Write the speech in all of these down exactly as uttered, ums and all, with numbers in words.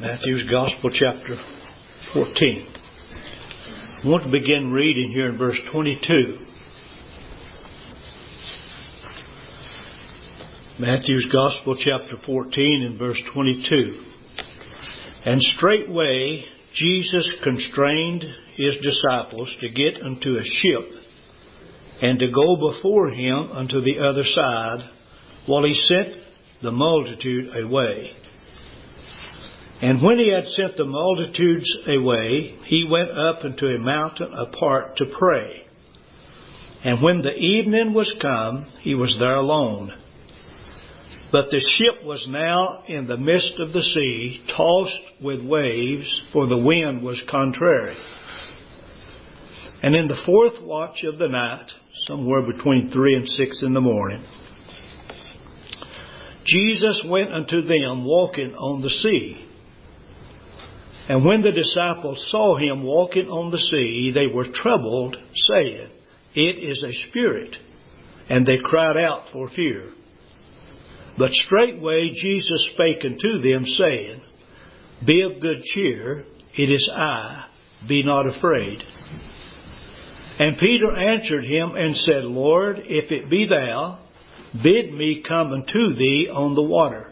Matthew's Gospel, chapter fourteen. I want to begin reading here in verse twenty-two. Matthew's Gospel, chapter fourteen, and verse twenty-two. And straightway Jesus constrained his disciples to get unto a ship, and to go before him unto the other side, while he sent the multitude away. And when he had sent the multitudes away, he went up into a mountain apart to pray. And when the evening was come, he was there alone. But the ship was now in the midst of the sea, tossed with waves, for the wind was contrary. And in the fourth watch of the night, somewhere between three and six in the morning, Jesus went unto them walking on the sea. And when the disciples saw him walking on the sea, they were troubled, saying, It is a spirit. And they cried out for fear. But straightway Jesus spake unto them, saying, Be of good cheer, it is I, be not afraid. And Peter answered him and said, Lord, if it be thou, bid me come unto thee on the water.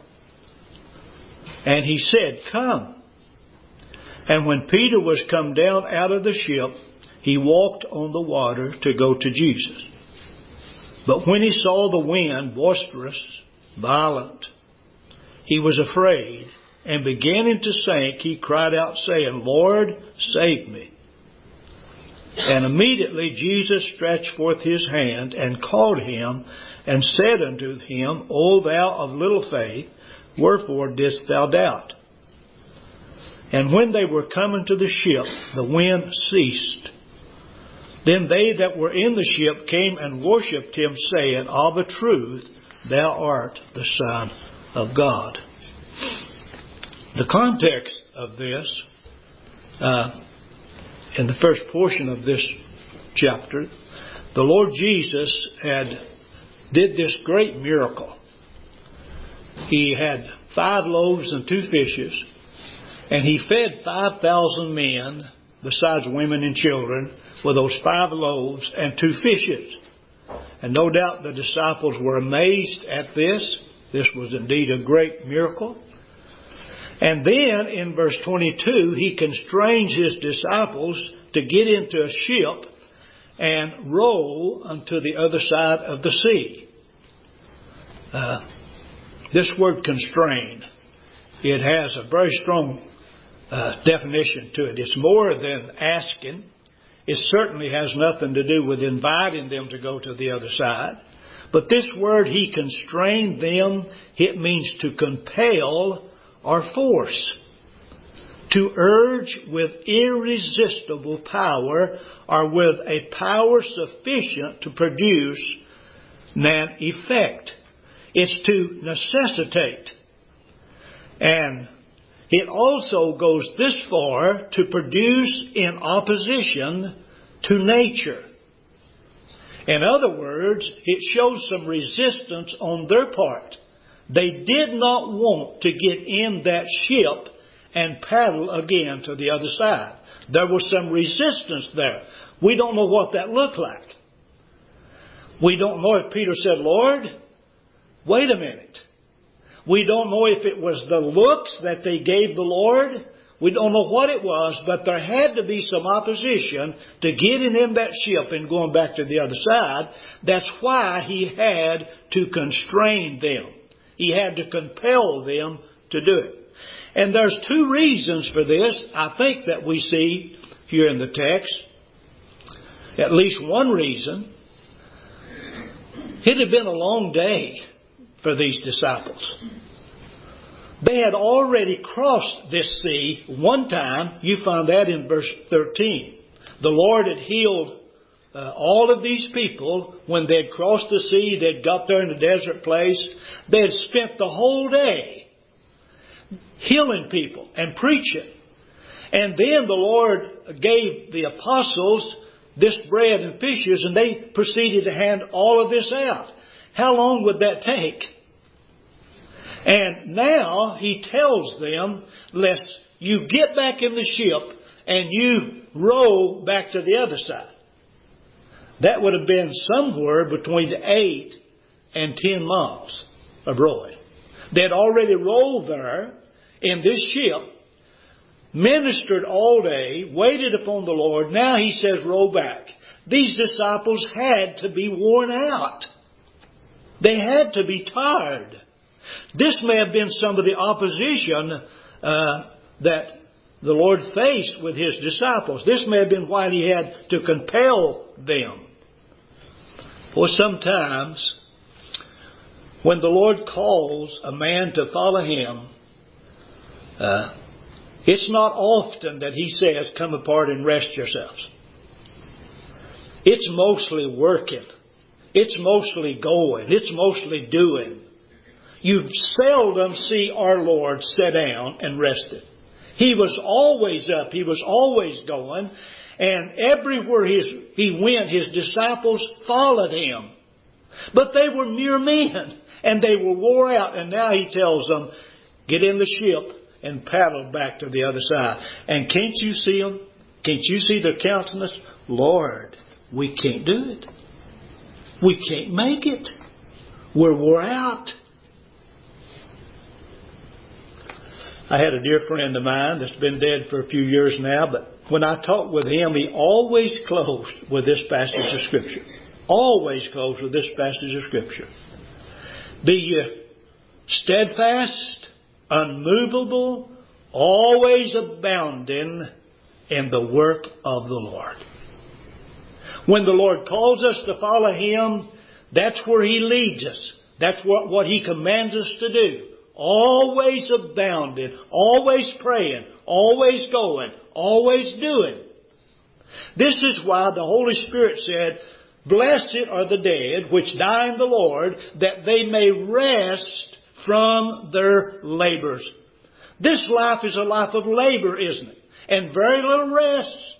And he said, Come. And when Peter was come down out of the ship, he walked on the water to go to Jesus. But when he saw the wind boisterous, violent, he was afraid, and beginning to sink, he cried out, saying, Lord, save me. And immediately Jesus stretched forth his hand and called him, and said unto him, O thou of little faith, wherefore didst thou doubt? And when they were coming to the ship, the wind ceased. Then they that were in the ship came and worshipped him, saying, Of a truth, thou art the Son of God. The context of this, uh, in the first portion of this chapter, the Lord Jesus had did this great miracle. He had five loaves and two fishes, and he fed five thousand men, besides women and children, with those five loaves and two fishes. And no doubt the disciples were amazed at this. This was indeed a great miracle. And then in verse twenty-two, he constrains his disciples to get into a ship and row unto the other side of the sea. Uh, this word constrain, it has a very strong uh, definition to it. It's more than asking. It certainly has nothing to do with inviting them to go to the other side. But this word, he constrained them, it means to compel or force. To urge with irresistible power, or with a power sufficient to produce an effect. It's to necessitate. And it also goes this far, to produce in opposition to nature. In other words, it shows some resistance on their part. They did not want to get in that ship and paddle again to the other side. There was some resistance there. We don't know what that looked like. We don't know if Peter said, Lord, wait a minute. We don't know if it was the looks that they gave the Lord. We don't know what it was, but there had to be some opposition to getting in that ship and going back to the other side. That's why he had to constrain them. He had to compel them to do it. And there's two reasons for this, I think, that we see here in the text. At least one reason. It had been a long day for these disciples. They had already crossed this sea one time. You find that in verse thirteen. The Lord had healed uh, all of these people when they had crossed the sea. They had got there in the desert place. They had spent the whole day healing people and preaching. And then the Lord gave the apostles this bread and fishes, and they proceeded to hand all of this out. How long would that take? And now he tells them, lest you get back in the ship and you row back to the other side. That would have been somewhere between eight and ten miles of rowing. They'd already rolled there in this ship, ministered all day, waited upon the Lord. Now he says, row back. These disciples had to be worn out. They had to be tired. This may have been some of the opposition uh, that the Lord faced with His disciples. This may have been why He had to compel them. For sometimes, when the Lord calls a man to follow Him, uh, it's not often that He says, come apart and rest yourselves. It's mostly working. It's mostly going. It's mostly doing. You seldom see our Lord sit down and rested. He was always up. He was always going. And everywhere his, He went, His disciples followed Him. But they were mere men. And they were wore out. And now He tells them, get in the ship and paddle back to the other side. And can't you see them? Can't you see their countenance? Lord, we can't do it. We can't make it. We're wore out. I had a dear friend of mine that's been dead for a few years now, but when I talked with him, he always closed with this passage of Scripture. Always closed with this passage of Scripture. Be ye steadfast, unmovable, always abounding in the work of the Lord. When the Lord calls us to follow Him, that's where He leads us. That's what, what He commands us to do. Always abounding, always praying, always going, always doing. This is why the Holy Spirit said, blessed are the dead which die in the Lord, that they may rest from their labors. This life is a life of labor, isn't it? And very little rest.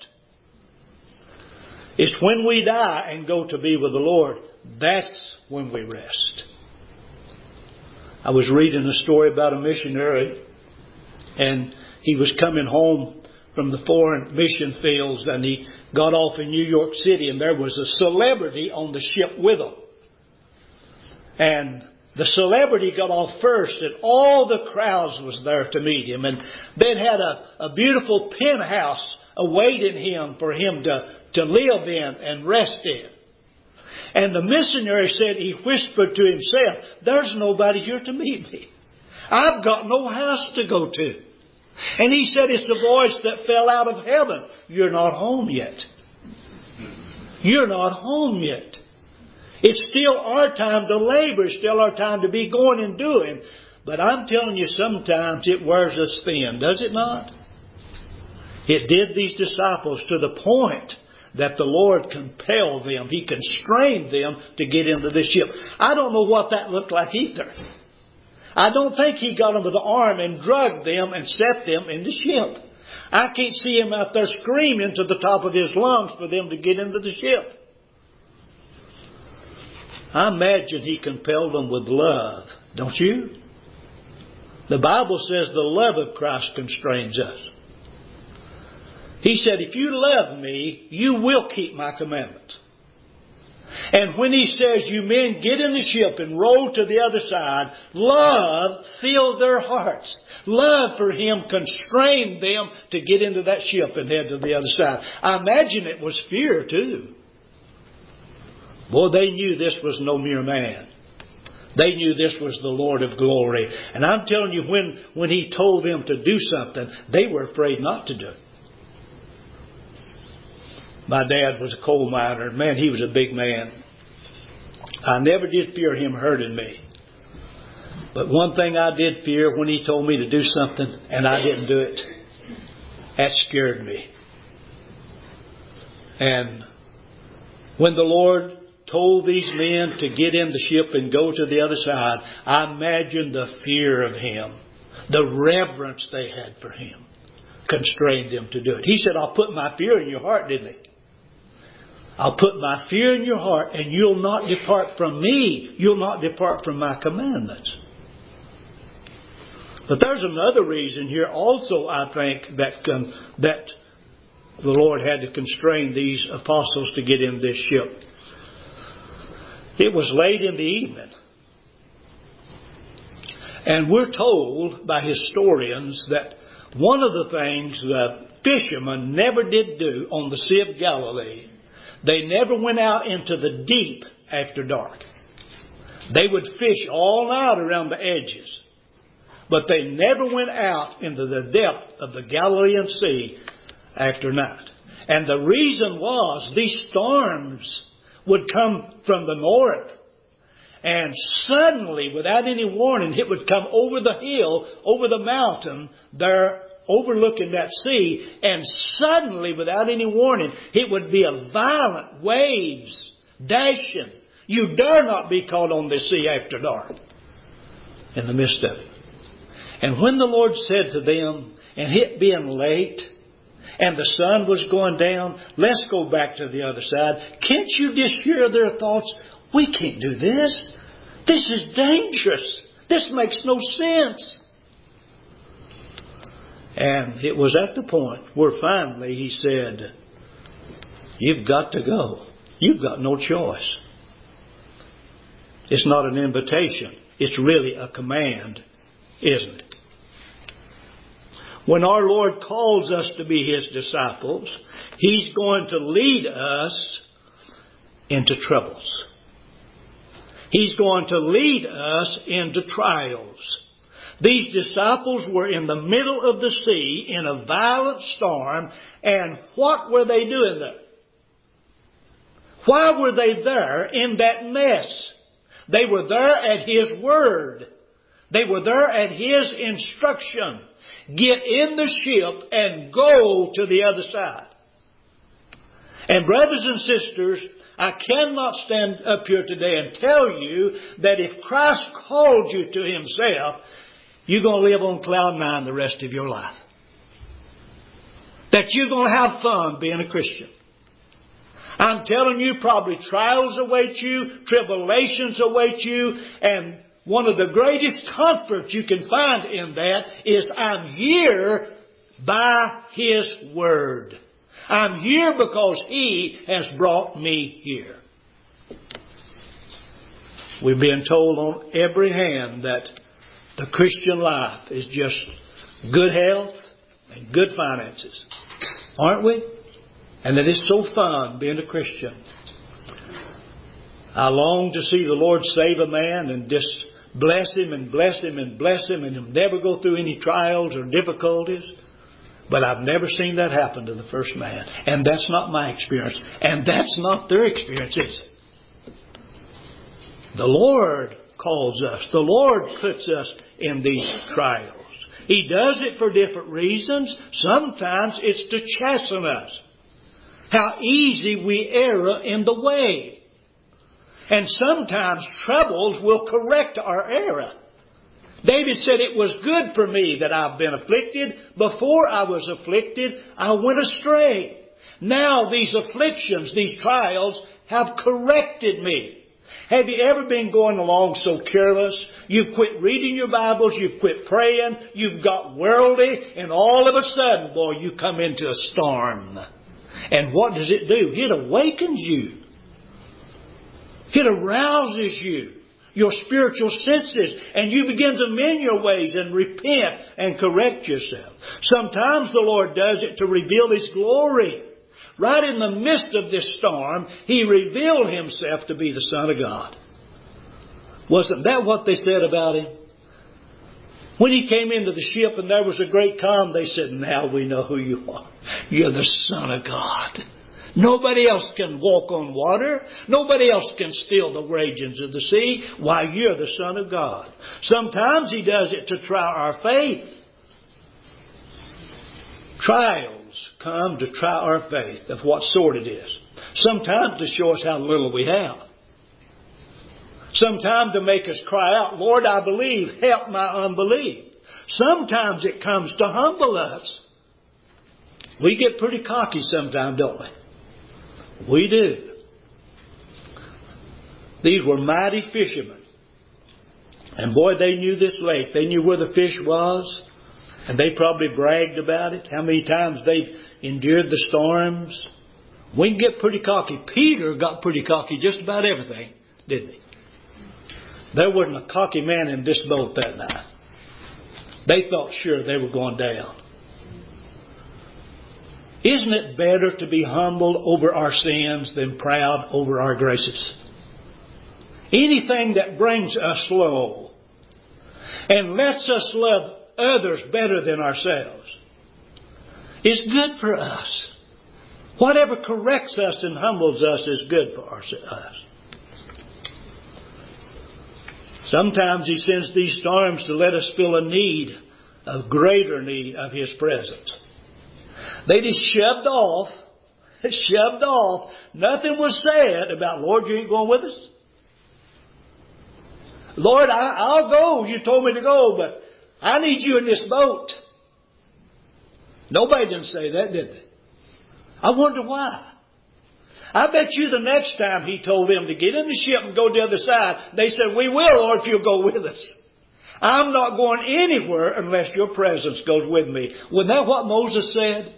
It's when we die and go to be with the Lord, that's when we rest. I was reading a story about a missionary, and he was coming home from the foreign mission fields, and he got off in New York City, and there was a celebrity on the ship with him. And the celebrity got off first, and all the crowds was there to meet him. And they'd had a, a beautiful penthouse awaiting him for him to, to live in and rest in. And the missionary said, he whispered to himself, there's nobody here to meet me. I've got no house to go to. And he said, it's the voice that fell out of heaven. You're not home yet. You're not home yet. It's still our time to labor. It's still our time to be going and doing. But I'm telling you, sometimes it wears us thin, does it not? It did these disciples to the point that the Lord compelled them. He constrained them to get into the ship. I don't know what that looked like either. I don't think He got them with the arm and drugged them and set them in the ship. I can't see Him out there screaming to the top of His lungs for them to get into the ship. I imagine He compelled them with love, don't you? The Bible says the love of Christ constrains us. He said, if you love me, you will keep my commandments. And when He says, you men get in the ship and row to the other side, love filled their hearts. Love for Him constrained them to get into that ship and head to the other side. I imagine it was fear too. Boy, they knew this was no mere man. They knew this was the Lord of glory. And I'm telling you, when, when He told them to do something, they were afraid not to do it. My dad was a coal miner. Man, he was a big man. I never did fear him hurting me. But one thing I did fear when he told me to do something and I didn't do it, that scared me. And when the Lord told these men to get in the ship and go to the other side, I imagined the fear of Him, the reverence they had for Him, constrained them to do it. He said, I'll put my fear in your heart, didn't He? I'll put my fear in your heart and you'll not depart from me. You'll not depart from my commandments. But there's another reason here also, I think, that um, that the Lord had to constrain these apostles to get in this ship. It was late in the evening. And we're told by historians that one of the things the fishermen never did do on the Sea of Galilee, they never went out into the deep after dark. They would fish all night around the edges. But they never went out into the depth of the Galilean Sea after night. And the reason was these storms would come from the north. And suddenly, without any warning, it would come over the hill, over the mountain, there overlooking that sea. And suddenly, without any warning, it would be a violent waves dashing. You dare not be caught on the sea after dark in the midst of it. And when the Lord said to them, and it being late, and the sun was going down, let's go back to the other side. Can't you just hear their thoughts? We can't do this. This is dangerous. This makes no sense. And it was at the point where finally he said, you've got to go. You've got no choice. It's not an invitation. It's really a command, isn't it? When our Lord calls us to be His disciples, He's going to lead us into troubles. He's going to lead us into trials. These disciples were in the middle of the sea in a violent storm, and what were they doing there? Why were they there in that mess? They were there at His word. They were there at His instruction. Get in the ship and go to the other side. And brothers and sisters, I cannot stand up here today and tell you that if Christ called you to Himself, you're going to live on cloud nine the rest of your life. That you're going to have fun being a Christian. I'm telling you, probably trials await you, tribulations await you, and one of the greatest comforts you can find in that is I'm here by His word. I'm here because He has brought me here. We've been told on every hand that the Christian life is just good health and good finances. Aren't we? And that it's so fun being a Christian. I long to see the Lord save a man and just bless him and bless him and bless him and he'll never go through any trials or difficulties. But I've never seen that happen to the first man. And that's not my experience. And that's not their experience, is it? The Lord calls us. The Lord puts us in these trials. He does it for different reasons. Sometimes it's to chasten us. How easy we err in the way. And sometimes troubles will correct our error. David said, it was good for me that I've been afflicted. Before I was afflicted, I went astray. Now these afflictions, these trials have corrected me. Have you ever been going along so careless? You've quit reading your Bibles, you've quit praying, you've got worldly, and all of a sudden, boy, you come into a storm. And what does it do? It awakens you. It arouses you, your spiritual senses, and you begin to mend your ways and repent and correct yourself. Sometimes the Lord does it to reveal His glory. Right in the midst of this storm, He revealed Himself to be the Son of God. Wasn't that what they said about Him? When He came into the ship and there was a great calm, they said, now we know who you are. You're the Son of God. Nobody else can walk on water. Nobody else can still the ragings of the sea. Why, you're the Son of God. Sometimes He does it to try our faith. Trials come to try our faith of what sort it is. Sometimes to show us how little we have. Sometimes to make us cry out, Lord, I believe, help my unbelief. Sometimes it comes to humble us. We get pretty cocky sometimes, don't we? We do. These were mighty fishermen. And boy, they knew this lake. They knew where the fish was. And they probably bragged about it. How many times they endured the storms. We can get pretty cocky. Peter got pretty cocky just about everything, didn't he? There wasn't a cocky man in this boat that night. They thought sure they were going down. Isn't it better to be humble over our sins than proud over our graces? Anything that brings us low and lets us love others better than ourselves is good for us. Whatever corrects us and humbles us is good for us. Sometimes He sends these storms to let us feel a need, a greater need of His presence. They just shoved off, shoved off. Nothing was said about, Lord, you ain't going with us? Lord, I, I'll go. You told me to go, but I need you in this boat. Nobody didn't say that, did they? I wonder why. I bet you the next time He told them to get in the ship and go to the other side, they said, we will, Lord, if you'll go with us. I'm not going anywhere unless your presence goes with me. Wasn't that what Moses said?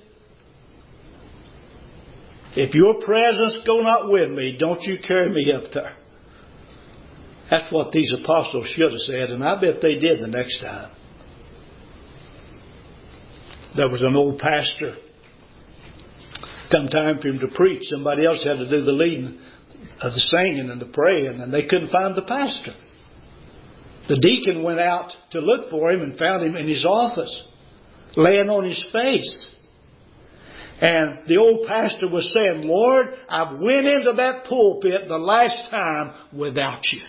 If your presence go not with me, don't you carry me up there. That's what these apostles should have said, and I bet they did the next time. There was an old pastor. Come time for him to preach, somebody else had to do the leading of the singing and the praying, and they couldn't find the pastor. The deacon went out to look for him and found him in his office, laying on his face. And the old pastor was saying, Lord, I went into that pulpit the last time without you.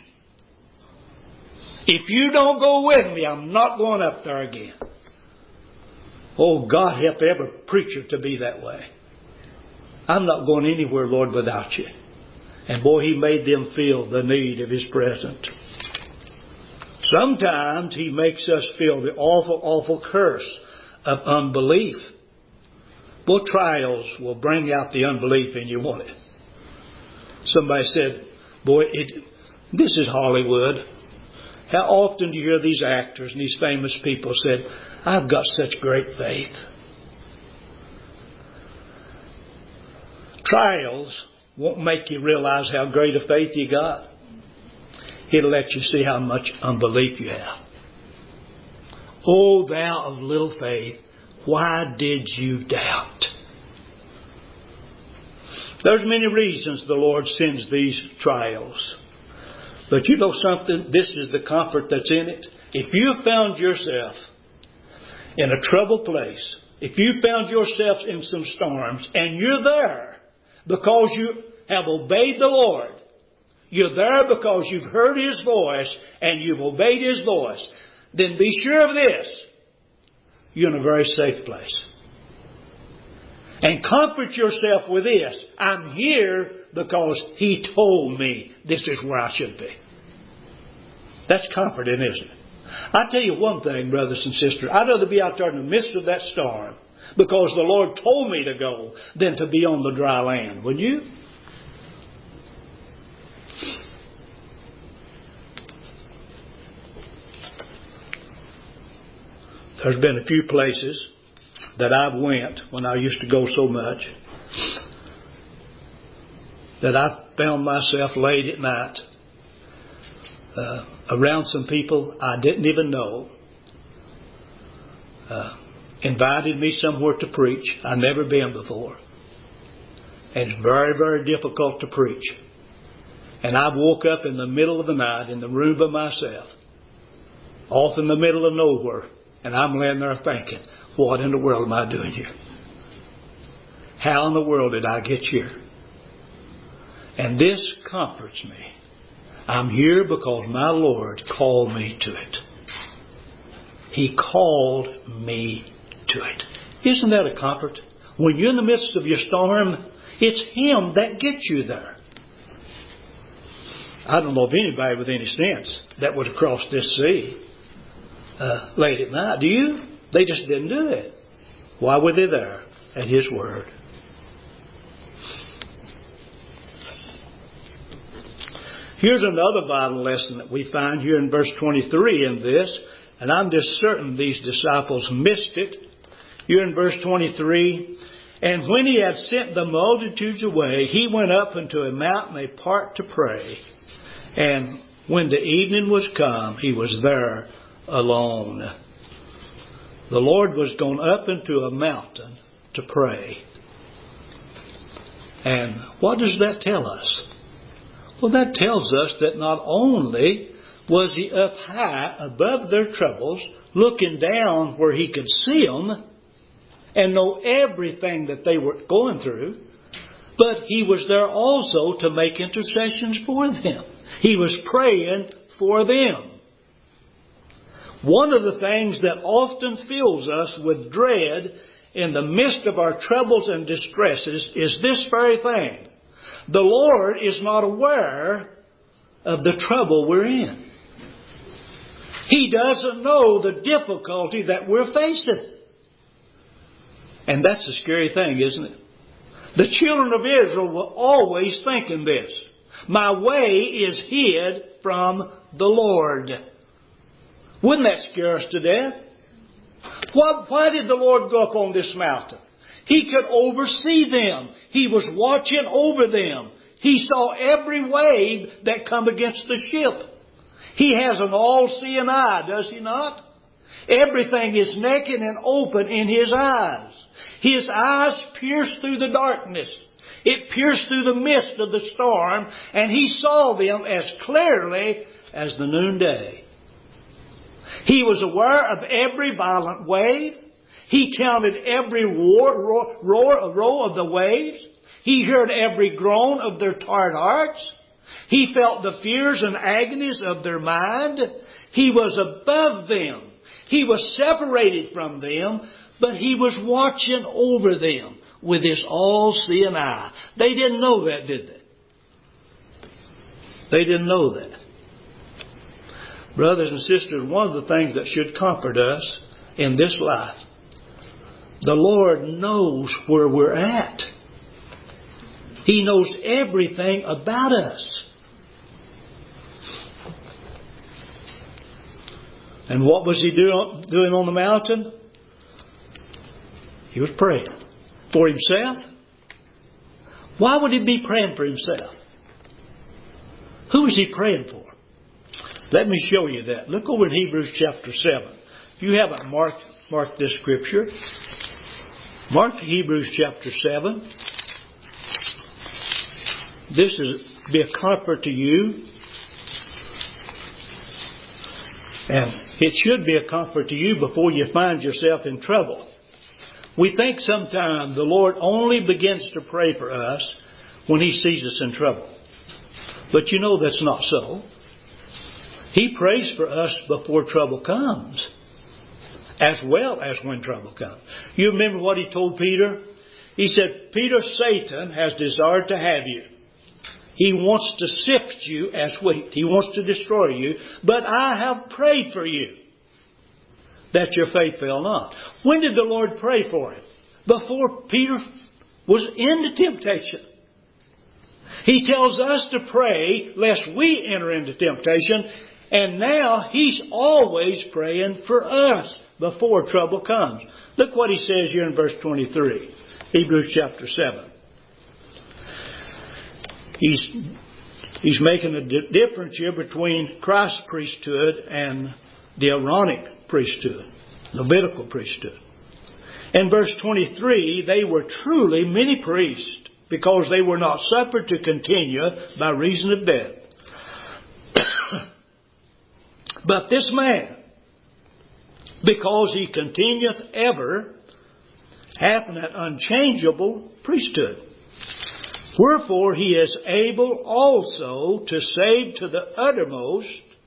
If you don't go with me, I'm not going up there again. Oh, God help every preacher to be that way. I'm not going anywhere, Lord, without you. And boy, He made them feel the need of His presence. Sometimes He makes us feel the awful, awful curse of unbelief. Boy, trials will bring out the unbelief in you, won't it? Somebody said, boy, it, this is Hollywood. How often do you hear these actors and these famous people said, I've got such great faith. Trials won't make you realize how great a faith you got. It'll let you see how much unbelief you have. O thou of little faith, why did you doubt? There's many reasons the Lord sends these trials. But you know something? This is the comfort that's in it. If you have found yourself in a troubled place, if you found yourself in some storms, and you're there because you have obeyed the Lord, you're there because you've heard His voice and you've obeyed His voice, then be sure of this. You're in a very safe place. And comfort yourself with this. I'm here because He told me this is where I should be. That's comforting, isn't it? I tell you one thing, brothers and sisters. I'd rather be out there in the midst of that storm because the Lord told me to go than to be on the dry land. Wouldn't you? There's been a few places that I've went when I used to go so much that I found myself late at night uh, around some people I didn't even know, uh, invited me somewhere to preach. I'd never been before. And it's very, very difficult to preach. And I woke up in the middle of the night in the room by myself, off in the middle of nowhere. And I'm laying there thinking, what in the world am I doing here? How in the world did I get here? And this comforts me. I'm here because my Lord called me to it. He called me to it. Isn't that a comfort? When you're in the midst of your storm, it's Him that gets you there. I don't know of anybody with any sense that would have crossed this sea Uh, late at night. Do you? They just didn't do it. Why were they there? At His Word. Here's another vital lesson that we find here in verse twenty-three in this, and I'm just certain these disciples missed it. Here in verse twenty-three, and when he had sent the multitudes away, he went up into a mountain apart to pray. And when the evening was come, he was there alone. The Lord was gone up into a mountain to pray. And what does that tell us? Well, that tells us that not only was he up high above their troubles, looking down where he could see them and know everything that they were going through, but he was there also to make intercessions for them. He was praying for them. One of the things that often fills us with dread in the midst of our troubles and distresses is this very thing. The Lord is not aware of the trouble we're in. He doesn't know the difficulty that we're facing. And that's a scary thing, isn't it? The children of Israel were always thinking this. My way is hid from the Lord. Wouldn't that scare us to death? Why, why did the Lord go up on this mountain? He could oversee them. He was watching over them. He saw every wave that come against the ship. He has an all-seeing eye, does he not? Everything is naked and open in His eyes. His eyes pierced through the darkness. It pierced through the mist of the storm, and He saw them as clearly as the noonday. He was aware of every violent wave. He counted every roar, roar, roar, roar of the waves. He heard every groan of their tired hearts. He felt the fears and agonies of their mind. He was above them. He was separated from them, but He was watching over them with His all-seeing eye. They didn't know that, did they? They didn't know that. Brothers and sisters, one of the things that should comfort us in this life, the Lord knows where we're at. He knows everything about us. And what was He do, doing on the mountain? He was praying. For Himself? Why would He be praying for Himself? Who is He praying for? Let me show you that. Look over in Hebrews chapter seven. If you haven't marked, marked this scripture, mark Hebrews chapter seven. This is be a comfort to you. And it should be a comfort to you before you find yourself in trouble. We think sometimes the Lord only begins to pray for us when He sees us in trouble. But you know that's not so. He prays for us before trouble comes, as well as when trouble comes. You remember what He told Peter? He said, Peter, Satan has desired to have you. He wants to sift you as wheat. He wants to destroy you. But I have prayed for you, that your faith fail not. When did the Lord pray for him? Before Peter was into temptation. He tells us to pray lest we enter into temptation. And now He's always praying for us before trouble comes. Look what He says here in verse twenty-three. Hebrews chapter seven. He's, he's making a di- difference here between Christ's priesthood and the Aaronic priesthood, Levitical priesthood. In verse twenty-three, they were truly many priests, because they were not suffered to continue by reason of death. But this man, because he continueth ever, hath an unchangeable priesthood. Wherefore He is able also to save to the uttermost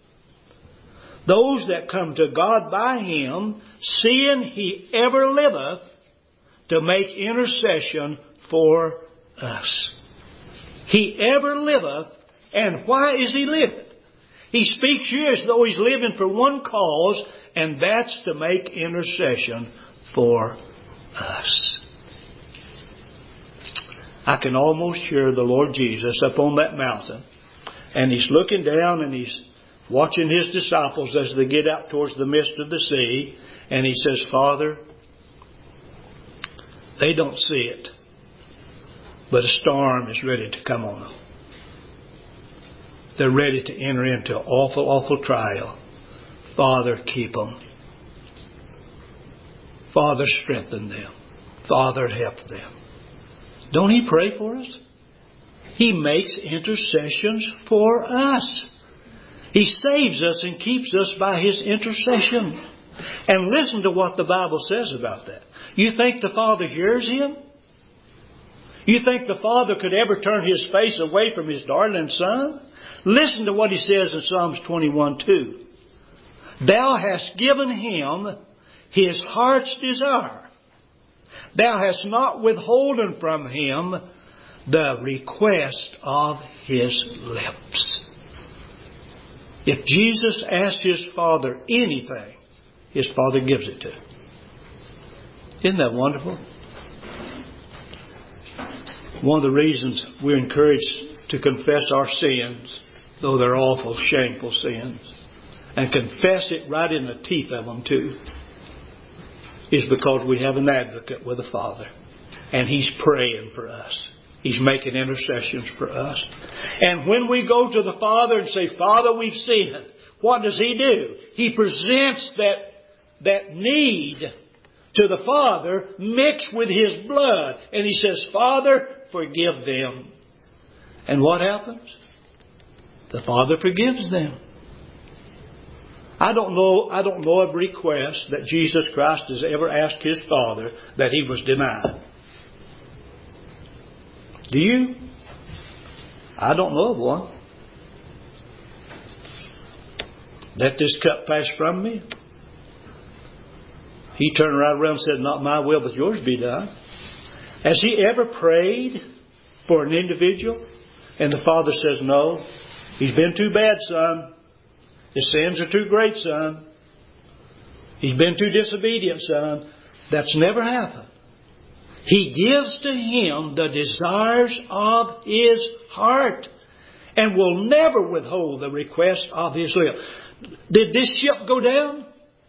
those that come to God by Him, seeing He ever liveth to make intercession for us. He ever liveth. And why is He living? He speaks here as though He's living for one cause, and that's to make intercession for us. I can almost hear the Lord Jesus up on that mountain And He's looking down and He's watching His disciples as they get out towards the midst of the sea. And He says, Father, they don't see it, but a storm is ready to come on them. They're ready to enter into an awful, awful trial. Father, keep them. Father, strengthen them. Father, help them. Don't He pray for us? He makes intercessions for us. He saves us and keeps us by His intercession. And listen to what the Bible says about that. You think the Father hears Him? You think the Father could ever turn His face away from His darling Son? Listen to what He says in Psalms twenty-one two. Thou hast given Him His heart's desire. Thou hast not withholden from Him the request of His lips. If Jesus asks His Father anything, His Father gives it to Him. Isn't that wonderful? One of the reasons we're encouraged to confess our sins, though they're awful, shameful sins, and confess it right in the teeth of them too, is because we have an advocate with the Father. And He's praying for us. He's making intercessions for us. And when we go to the Father and say, Father, we've sinned, what does He do? He presents that, that need to the Father mixed with His blood. And He says, Father, forgive them. And what happens? The Father forgives them. I don't know, I don't know of request that Jesus Christ has ever asked His Father that He was denied. Do you? I don't know of one. Let this cup pass from me. He turned right around and said, not my will, but yours be done. Has He ever prayed for an individual? And the Father says, no. He's been too bad, son. His sins are too great, son. He's been too disobedient, son. That's never happened. He gives to him the desires of his heart and will never withhold the request of his lips. Did this ship go down?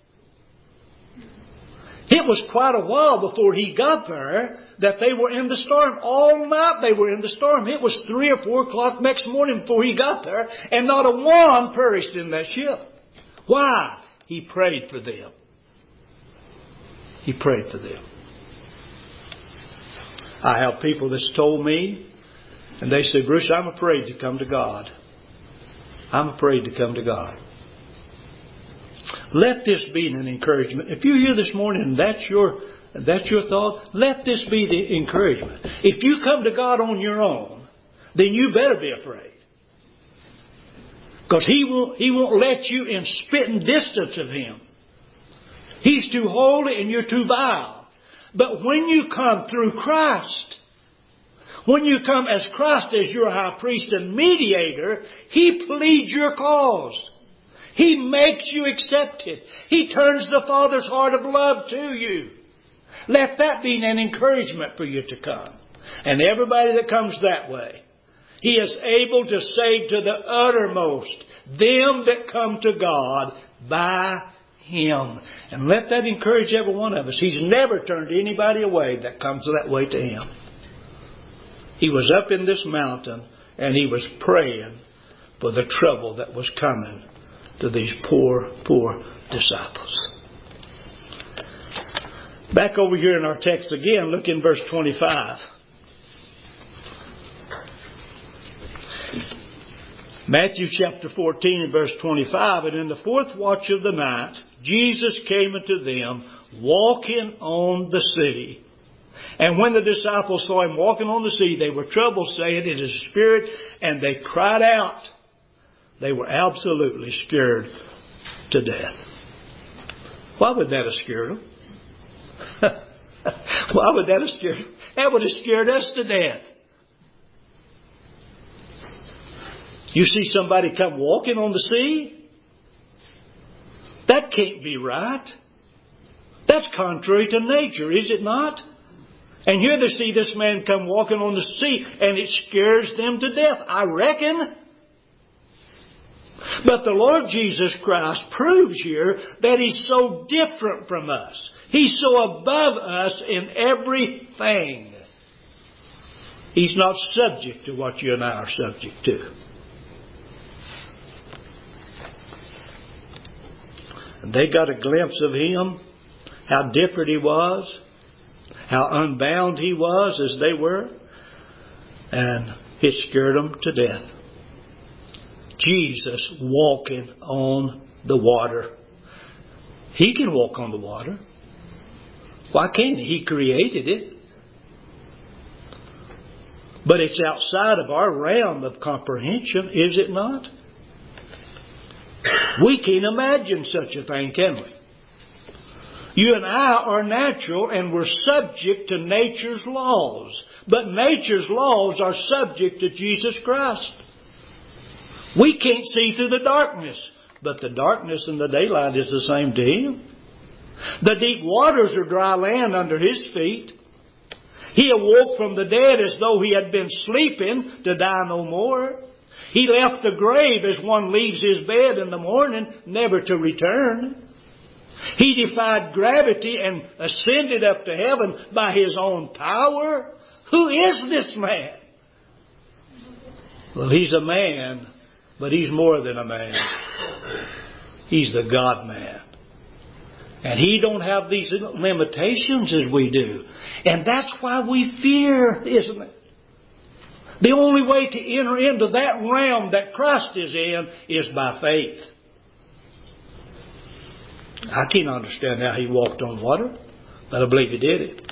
It was quite a while before he got there that they were in the storm. All night they were in the storm. It was three or four o'clock next morning before he got there, and not a one perished in that ship. Why? He prayed for them. He prayed for them. I have people that's told me, and they say, Bruce, I'm afraid to come to God. I'm afraid to come to God. Let this be an encouragement. If you're here this morning and that's your, that's your thought, let this be the encouragement. If you come to God on your own, then you better be afraid. Because He won't, He won't let you in spitting distance of Him. He's too holy and you're too vile. But when you come through Christ, when you come as Christ as your high priest and mediator, He pleads your cause. He makes you accepted. He turns the Father's heart of love to you. Let that be an encouragement for you to come. And everybody that comes that way, He is able to save to the uttermost them that come to God by Him. And let that encourage every one of us. He's never turned anybody away that comes that way to Him. He was up in this mountain and He was praying for the trouble that was coming to these poor, poor disciples. Back over here in our text again, look in verse twenty-five. Matthew chapter fourteen and verse twenty-five. And in the fourth watch of the night, Jesus came unto them, walking on the sea. And when the disciples saw Him walking on the sea, they were troubled, saying, It is a spirit, and they cried out. They were absolutely scared to death. Why would that have scared them? Why would that have scared them? That would have scared us to death. You see somebody come walking on the sea? That can't be right. That's contrary to nature, is it not? And here they see this man come walking on the sea, and it scares them to death. I reckon. But the Lord Jesus Christ proves here that He's so different from us. He's so above us in everything. He's not subject to what you and I are subject to. And they got a glimpse of Him, how different He was, how unbound He was as they were, and it scared them to death. Jesus walking on the water. He can walk on the water. Why can't He? He created it. But it's outside of our realm of comprehension, is it not? We can't imagine such a thing, can we? You and I are natural and we're subject to nature's laws. But nature's laws are subject to Jesus Christ. We can't see through the darkness, but the darkness and the daylight is the same to Him. The deep waters are dry land under His feet. He awoke from the dead as though He had been sleeping to die no more. He left the grave as one leaves his bed in the morning, never to return. He defied gravity and ascended up to heaven by His own power. Who is this man? Well, He's a man, but He's more than a man. He's the God-man. And He don't have these limitations as we do. And that's why we fear, isn't it? The only way to enter into that realm that Christ is in is by faith. I can't understand how He walked on water, but I believe He did it.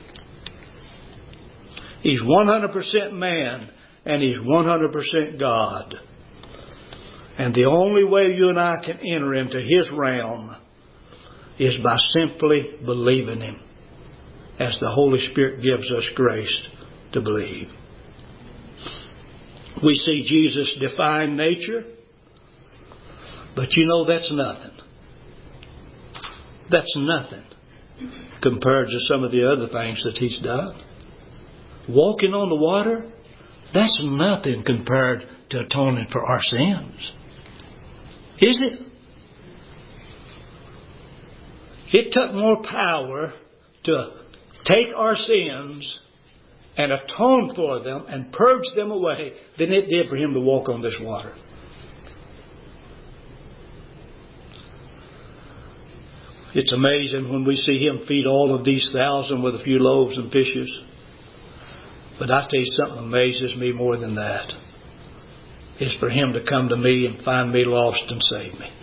He's one hundred percent man and He's one hundred percent God. And the only way you and I can enter into His realm is by simply believing Him, as the Holy Spirit gives us grace to believe. We see Jesus define nature, but you know that's nothing. That's nothing compared to some of the other things that He's done. Walking on the water, that's nothing compared to atoning for our sins. Is it? It took more power to take our sins and atone for them and purge them away than it did for Him to walk on this water. It's amazing when we see Him feed all of these thousand with a few loaves and fishes. But I tell you, something amazes me more than that. It's for Him to come to me and find me lost and save me.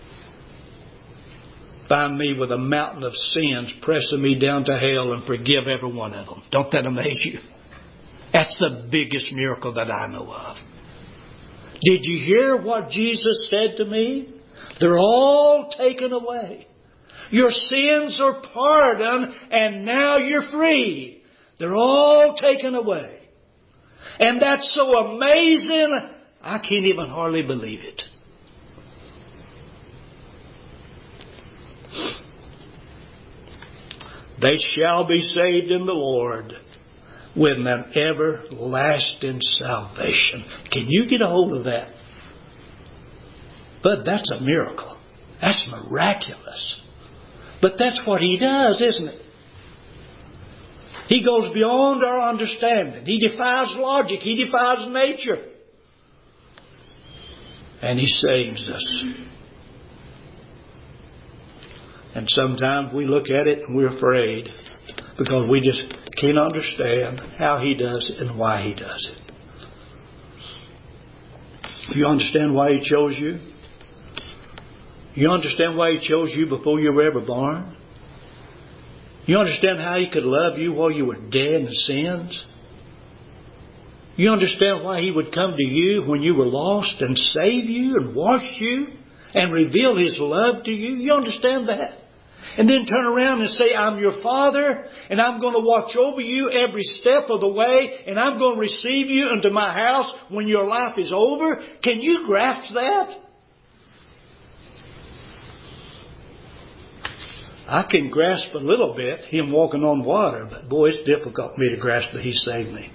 Find me with a mountain of sins pressing me down to hell and forgive every one of them. Don't that amaze you? That's the biggest miracle that I know of. Did you hear what Jesus said to me? They're all taken away. Your sins are pardoned and now you're free. They're all taken away. And that's so amazing, I can't even hardly believe it. They shall be saved in the Lord with an everlasting salvation. Can you get a hold of that? But that's a miracle. That's miraculous. But that's what He does, isn't it? He goes beyond our understanding. He defies logic. He defies nature. And He saves us. And sometimes we look at it and we're afraid because we just can't understand how He does it and why He does it. You understand why He chose you? You understand why He chose you before you were ever born? You understand how He could love you while you were dead in sins? You understand why He would come to you when you were lost and save you and wash you and reveal His love to you? You understand that? And then turn around and say, I'm your Father and I'm going to watch over you every step of the way and I'm going to receive you into my house when your life is over. Can you grasp that? I can grasp a little bit, Him walking on water, but boy, it's difficult for me to grasp that He saved me.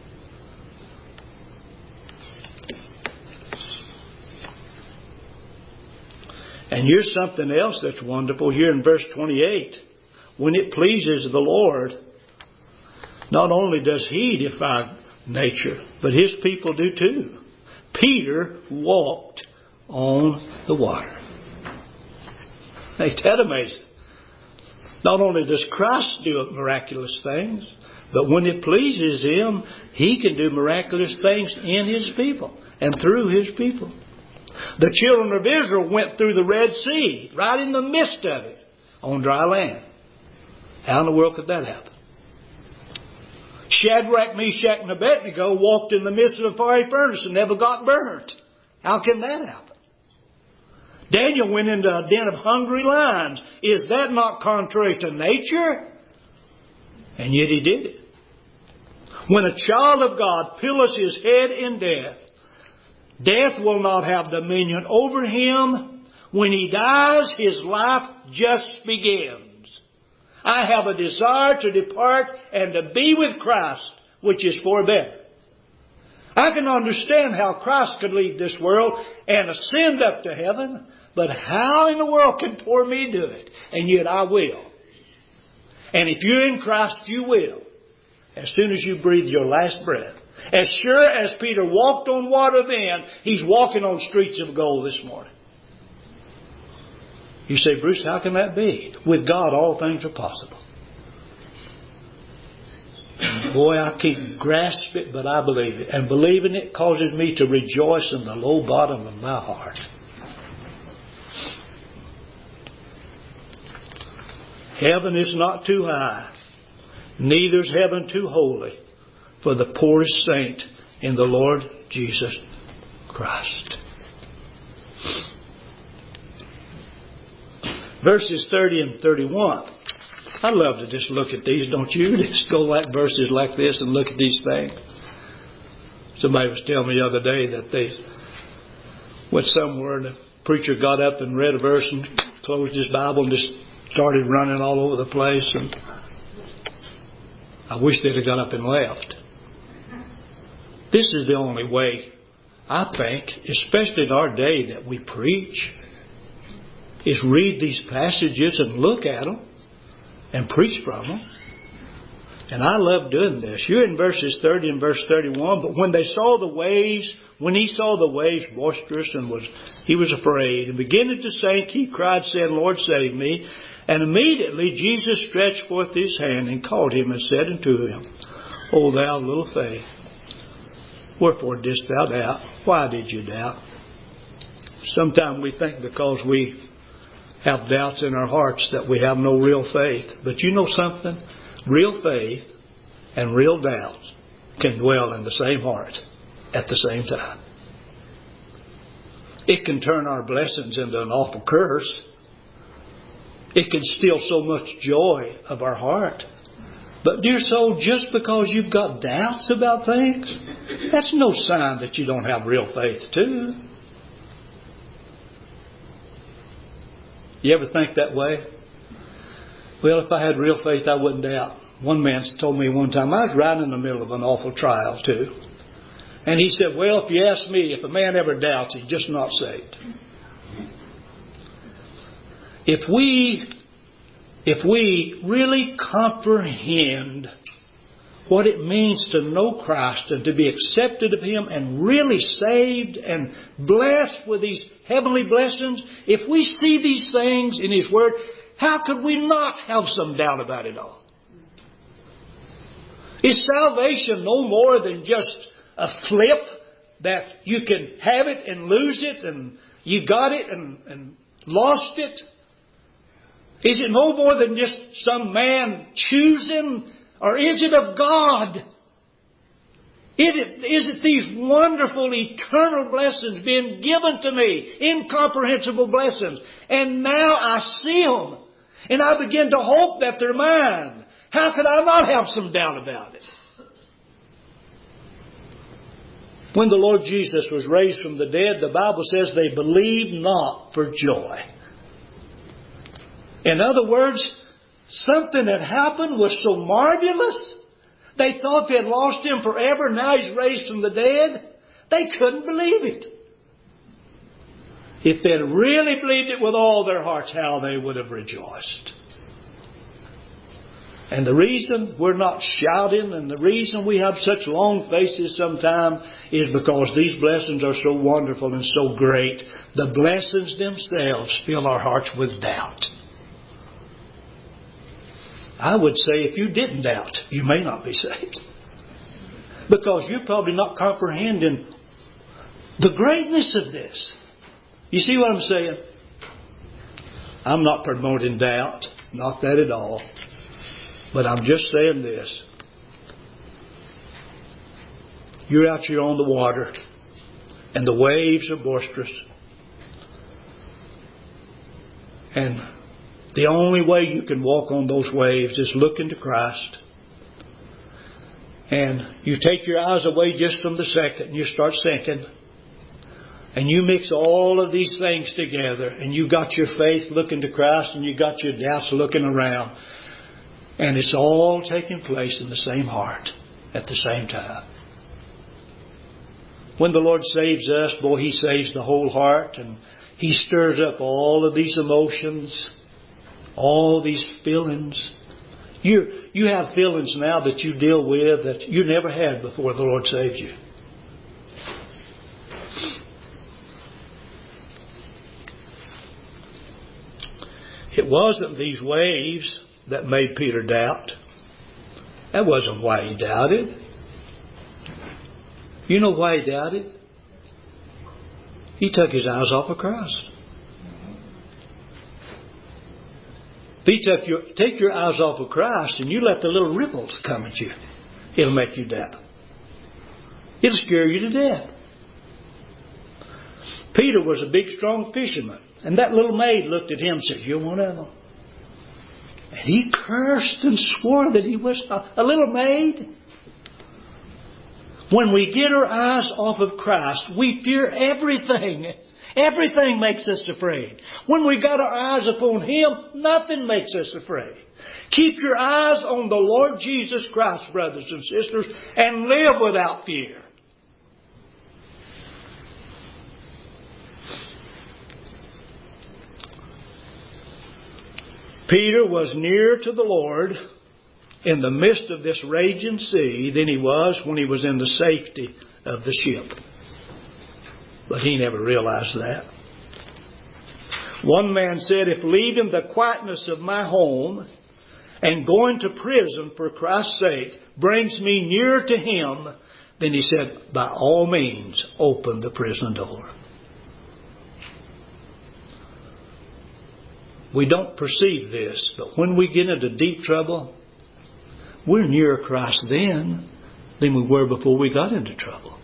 And here's something else that's wonderful here in verse twenty-eight. When it pleases the Lord, not only does He defy nature, but His people do too. Peter walked on the water. Ain't that amazing? Not only does Christ do miraculous things, but when it pleases Him, He can do miraculous things in His people and through His people. The children of Israel went through the Red Sea, right in the midst of it, on dry land. How in the world could that happen? Shadrach, Meshach, and Abednego walked in the midst of a fiery furnace and never got burnt. How can that happen? Daniel went into a den of hungry lions. Is that not contrary to nature? And yet he did it. When a child of God pillows his head in death, death will not have dominion over him. When he dies, his life just begins. I have a desire to depart and to be with Christ, which is for better. I can understand how Christ could leave this world and ascend up to heaven, but how in the world can poor me do it? And yet I will. And if you're in Christ, you will. As soon as you breathe your last breath. As sure as Peter walked on water then, he's walking on streets of gold this morning. You say, Bruce, how can that be? With God, all things are possible. Boy, I can't grasp it, but I believe it. And believing it causes me to rejoice in the low bottom of my heart. Heaven is not too high, neither is heaven too holy for the poorest saint in the Lord Jesus Christ. Verses thirty and thirty-one. I love to just look at these, don't you? Just go like verses like this and look at these things. Somebody was telling me the other day that they went somewhere and the preacher got up and read a verse and closed his Bible and just started running all over the place. And I wish they'd have got up and left. This is the only way, I think, especially in our day, that we preach, is read these passages and look at them and preach from them. And I love doing this. You're in verses thirty and verse thirty-one. But when they saw the waves, when he saw the waves boisterous, and was he was afraid, and beginning to sink, he cried, saying, Lord, save me. And immediately Jesus stretched forth his hand and called him and said unto him, O thou little faith, wherefore didst thou doubt? Why did you doubt? Sometimes we think because we have doubts in our hearts that we have no real faith. But you know something? Real faith and real doubts can dwell in the same heart at the same time. It can turn our blessings into an awful curse. It can steal so much joy of our heart. But dear soul, just because you've got doubts about things, that's no sign that you don't have real faith too. You ever think that way? Well, if I had real faith, I wouldn't doubt. One man told me one time, I was right in the middle of an awful trial too. And he said, well, if you ask me, if a man ever doubts, he's just not saved. If we, if we really comprehend what it means to know Christ and to be accepted of Him and really saved and blessed with these heavenly blessings, if we see these things in His Word, how could we not have some doubt about it all? Is salvation no more than just a flip that you can have it and lose it and you got it and, and lost it? Is it no more than just some man choosing? Or is it of God? Is it, is it these wonderful eternal blessings being given to me? Incomprehensible blessings. And now I see them. And I begin to hope that they're mine. How could I not have some doubt about it? When the Lord Jesus was raised from the dead, the Bible says they believed not for joy. In other words, something that happened was so marvelous. They thought they had lost Him forever. Now He's raised from the dead. They couldn't believe it. If they'd really believed it with all their hearts, how they would have rejoiced. And the reason we're not shouting and the reason we have such long faces sometimes is because these blessings are so wonderful and so great. The blessings themselves fill our hearts with doubt. I would say if you didn't doubt, you may not be saved. Because you're probably not comprehending the greatness of this. You see what I'm saying? I'm not promoting doubt. Not that at all. But I'm just saying this. You're out here on the water and the waves are boisterous. And the only way you can walk on those waves is look into Christ. And you take your eyes away just from the second and you start sinking. And you mix all of these things together and you got your faith looking to Christ and you got your doubts looking around. And it's all taking place in the same heart at the same time. When the Lord saves us, boy, He saves the whole heart. And He stirs up all of these emotions, all these feelings. You, you have feelings now that you deal with that you never had before the Lord saved you. It wasn't these waves that made Peter doubt. That wasn't why he doubted. You know why he doubted? He took his eyes off of Christ. If you took your, take your eyes off of Christ and you let the little ripples come at you, it'll make you doubt. It'll scare you to death. Peter was a big, strong fisherman. And that little maid looked at him and said, "You're one of them." And he cursed and swore that he was a, a little maid. When we get our eyes off of Christ, we fear everything. Everything makes us afraid. When we got our eyes upon Him, nothing makes us afraid. Keep your eyes on the Lord Jesus Christ, brothers and sisters, and live without fear. Peter was nearer to the Lord in the midst of this raging sea than he was when he was in the safety of the ship. But he never realized that. One man said, "If leaving the quietness of my home and going to prison for Christ's sake brings me nearer to Him," then he said, "by all means, open the prison door." We don't perceive this, but when we get into deep trouble, we're nearer Christ then than we were before we got into trouble.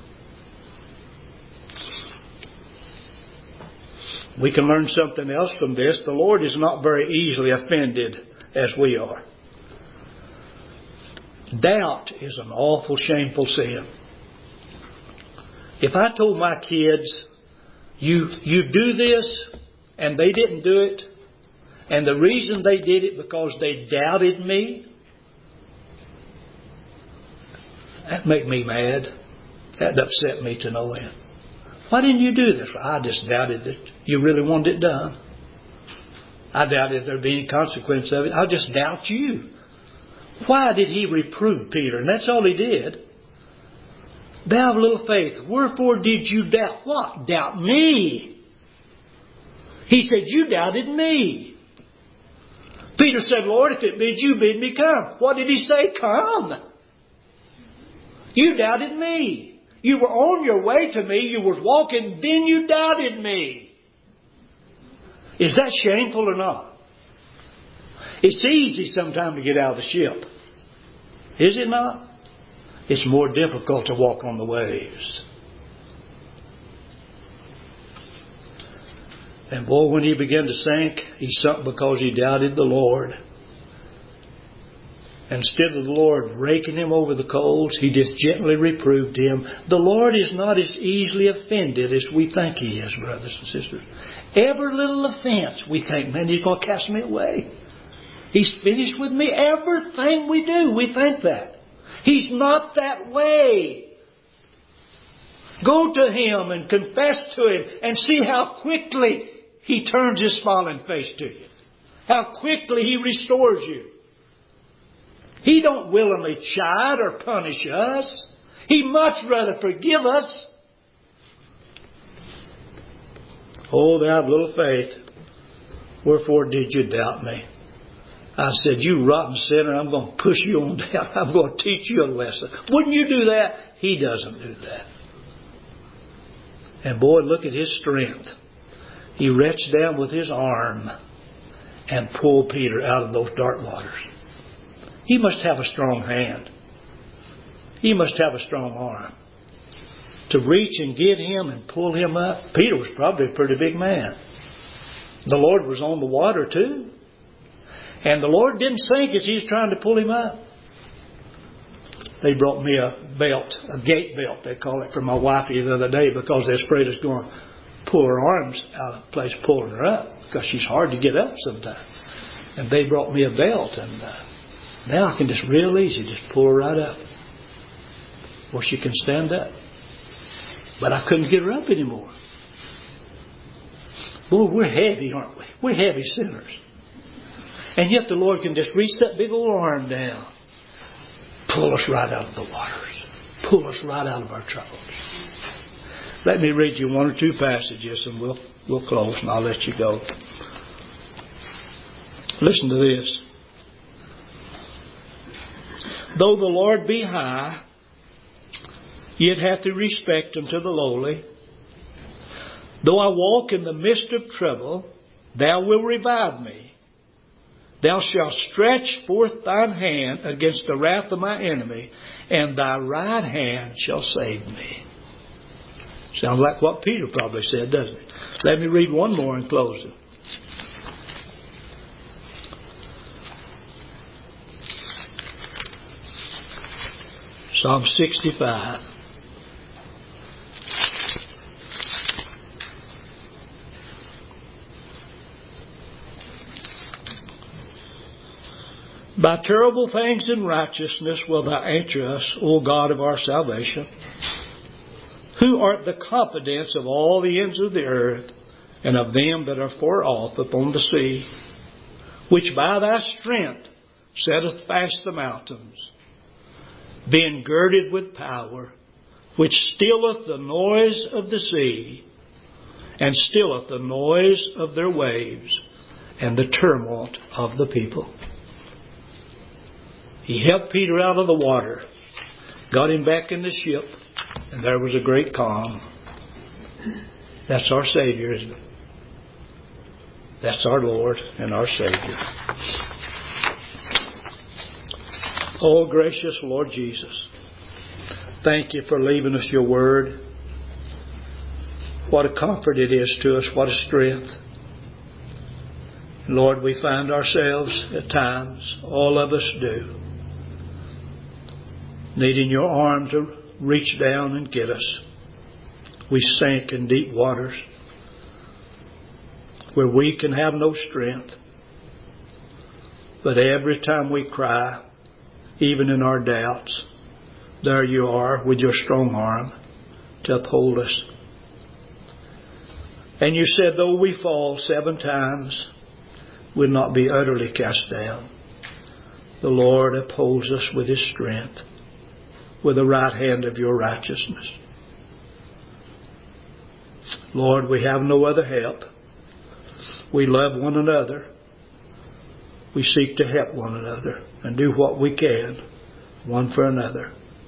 We can learn something else from this. The Lord is not very easily offended as we are. Doubt is an awful, shameful sin. If I told my kids, you, you do this, and they didn't do it, and the reason they did it because they doubted me, that'd make me mad. That'd upset me to no end. Why didn't you do this? I just doubted that you really wanted it done. I doubted there'd be any consequence of it. I just doubt you. Why did He reprove Peter? And that's all He did. Thou of little faith, wherefore did you doubt? What? Doubt me. He said, you doubted me. Peter said, "Lord, if it bid you, bid me come." What did He say? Come. You doubted me. You were on your way to me. You were walking. Then you doubted me. Is that shameful or not? It's easy sometimes to get out of the ship. Is it not? It's more difficult to walk on the waves. And boy, when he began to sink, he sunk because he doubted the Lord. Instead of the Lord raking him over the coals, He just gently reproved him. The Lord is not as easily offended as we think He is, brothers and sisters. Every little offense, we think, man, He's going to cast me away. He's finished with me. Everything we do, we think that. He's not that way. Go to Him and confess to Him and see how quickly He turns His smiling face to you. How quickly He restores you. He don't willingly chide or punish us. He'd much rather forgive us. Oh, thou of little faith, wherefore did you doubt me? I said, you rotten sinner, I'm going to push you on down. I'm going to teach you a lesson. Wouldn't you do that? He doesn't do that. And boy, look at His strength. He reached down with His arm and pulled Peter out of those dark waters. He must have a strong hand. He must have a strong arm to reach and get him and pull him up. Peter was probably a pretty big man. The Lord was on the water too. And the Lord didn't sink as He was trying to pull him up. They brought me a belt, a gate belt, they call it, for my wife the other day because they're afraid it's going to pull her arms out of place, pulling her up because she's hard to get up sometimes. And they brought me a belt, and uh, now I can just real easy just pull her right up where she can stand up. But I couldn't get her up anymore. Boy, we're heavy, aren't we? We're heavy sinners. And yet the Lord can just reach that big old arm down. Pull us right out of the waters. Pull us right out of our troubles. Let me read you one or two passages and we'll, we'll close and I'll let you go. Listen to this. Though the Lord be high, yet hath He respect unto the lowly. Though I walk in the midst of trouble, Thou wilt revive me. Thou shalt stretch forth Thine hand against the wrath of my enemy, and Thy right hand shall save me. Sounds like what Peter probably said, doesn't it? Let me read one more in closing. Psalm sixty-five. By terrible things in righteousness will Thou answer us, O God of our salvation, who art the confidence of all the ends of the earth, and of them that are far off upon the sea, which by Thy strength setteth fast the mountains, being girded with power, which stilleth the noise of the sea, and stilleth the noise of their waves, and the tumult of the people. He helped Peter out of the water, got him back in the ship, and there was a great calm. That's our Savior, isn't it? That's our Lord and our Savior. Oh, gracious Lord Jesus, thank You for leaving us Your Word. What a comfort it is to us. What a strength. Lord, we find ourselves at times, all of us do, needing Your arm to reach down and get us. We sink in deep waters where we can have no strength. But every time we cry, even in our doubts, there You are with Your strong arm to uphold us. And You said, though we fall seven times, we'll not be utterly cast down. The Lord upholds us with His strength, with the right hand of Your righteousness. Lord, we have no other help. We love one another. We seek to help one another and do what we can, one for another.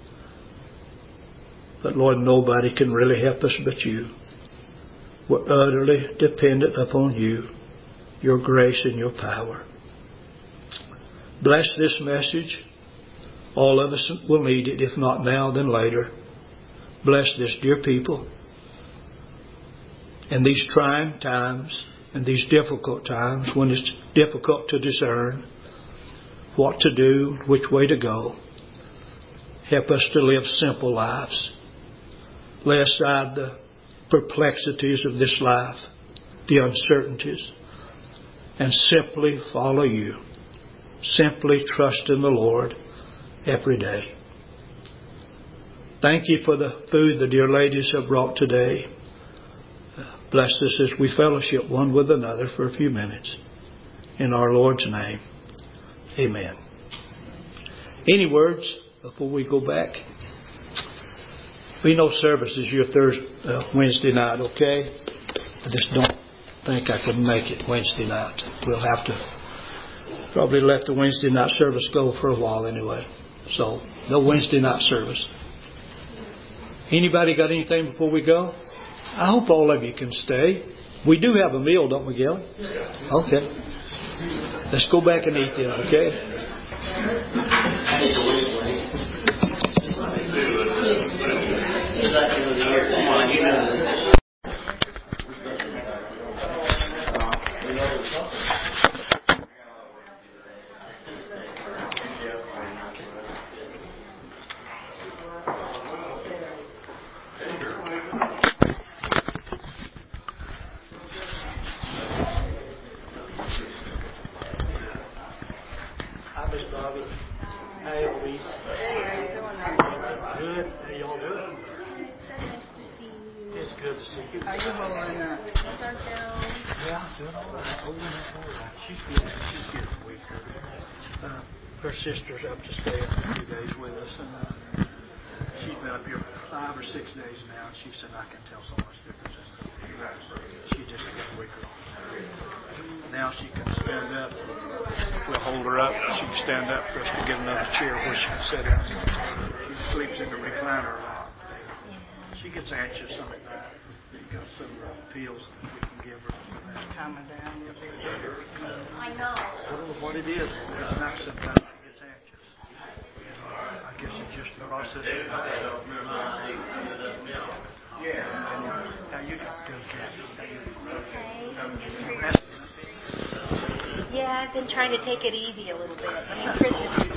But Lord, nobody can really help us but You. We're utterly dependent upon You, Your grace and Your power. Bless this message. All of us will need it, if not now, then later. Bless this dear people. In these trying times, in these difficult times, when it's difficult to discern what to do, which way to go, help us to live simple lives. Lay aside the perplexities of this life, the uncertainties, and simply follow You. Simply trust in the Lord every day. Thank you for the food the dear ladies have brought today. Uh, bless us as we fellowship one with another for a few minutes. In our Lord's name, amen. Any words before we go back? We know service is your Thursday, uh, Wednesday night, okay? I just don't think I can make it Wednesday night. We'll have to probably let the Wednesday night service go for a while anyway. So, no Wednesday night service. Anybody got anything before we go? I hope all of you can stay. We do have a meal, don't we, Gil? Okay. Let's go back and eat then, okay? Her sister's up to stay a few days with us, and uh, she's been up here five or six days now. And she said, "I can tell so much difference." She just got weaker. Now she can stand up. We'll hold her up. She can stand up for us to get another chair where she can sit down. She sleeps in the recliner a lot. She gets anxious on it now. We've got some uh, pills that we can give her. Calm her down. I know. I don't know what it is. It's not sometimes. I guess it's just the process of life. How you doing, Okay. Yeah, I've been trying to take it easy a little bit. I mean, Christmas.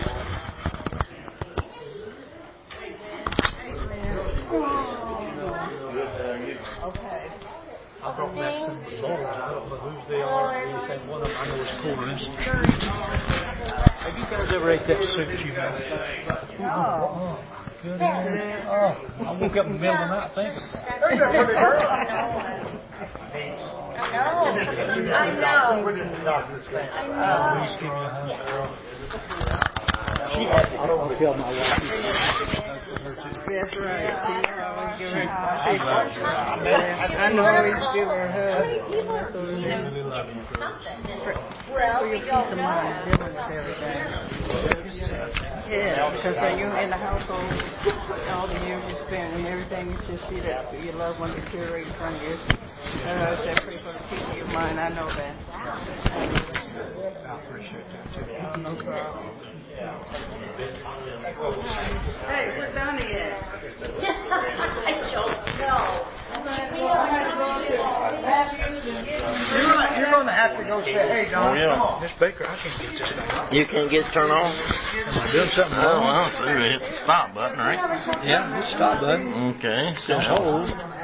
Okay. I brought back some balls. I don't know whose they are or anything. One of them I know is Coolers. Have you guys ever ate that soup you had? Oh. Oh, goodness. Oh, I woke up in the middle of the night thinking. I know. I know. I know. Please give me a hug, girl. I don't want to tell my wife. That's right. I know I always give her a hug. So you really love you. well, for your peace of mind, different with everything. Yeah, because when you're in the household, all the years you spend and everything, you just see that your loved one deteriorate in front of you. And I said, pray for the peace of your mind. I know that. I appreciate that too. Oh, no problem. Hey, where's Donnie at? I don't know. You're going to have to go say, hey, Don, Oh, yeah. come on. Miss Baker, I can't get this thing off. You can't get it turned on? Am I doing something Oh, wrong? well, so we hit the stop button, right? Yeah, hit stop button. Okay. Says hold.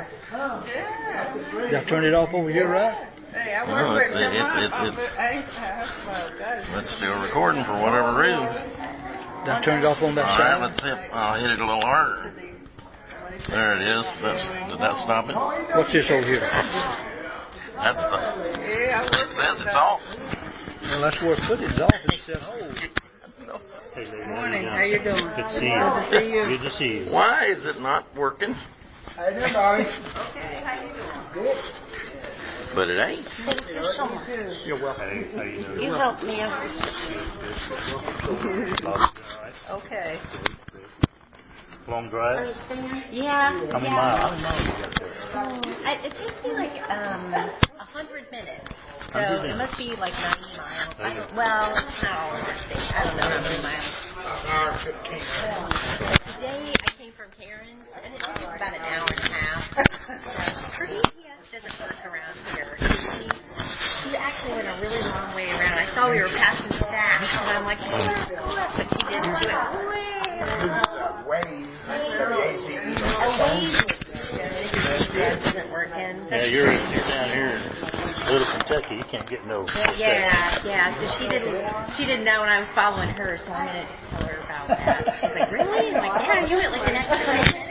Y'all turn it off over here, right? Hey, I Well, work it's, with it, it, it, it's, it's still recording for whatever reason. Did I turn it off on that All side? right, let's hit. I'll hit it a little harder. There it is. That's, did that stop it? What's this over here? That's the. Yeah, I It work says it's off. Well, that's where footage off and it said hold. Hey, lady, Morning. how How you you doing? doing? Good to see you. Good to see you. Good to see you. Why is it not working? Hey there, Bobby. Okay, how you doing? Good. But it ain't. Thank you so much. You're welcome. Hey, how you doing? You helped me out. Good, good. Bob's all right. Okay. Long drive? Yeah. How many yeah. miles? How many miles you got there? Oh, I, it takes me like um a hundred minutes. So one hundred it must be like ninety miles. I Okay. don't, well, it's not all in the state. I don't know how many miles. Hour fifteen. Today I came from Karen's, and it took us about an hour and a half. Her G P S doesn't work around here. She, she actually went a really long way around. I saw we were passing Stack, and I'm like, go left, go left, but she didn't. She went way left. Waze. A Waze G P S isn't working. Yeah, you're, you're down here in Little Kentucky. You can't get no. Yeah, yeah. So she didn't, she didn't know when I was following her. So I'm gonna tell her about that. She's like, really? I'm like, yeah. You went like an extra minute.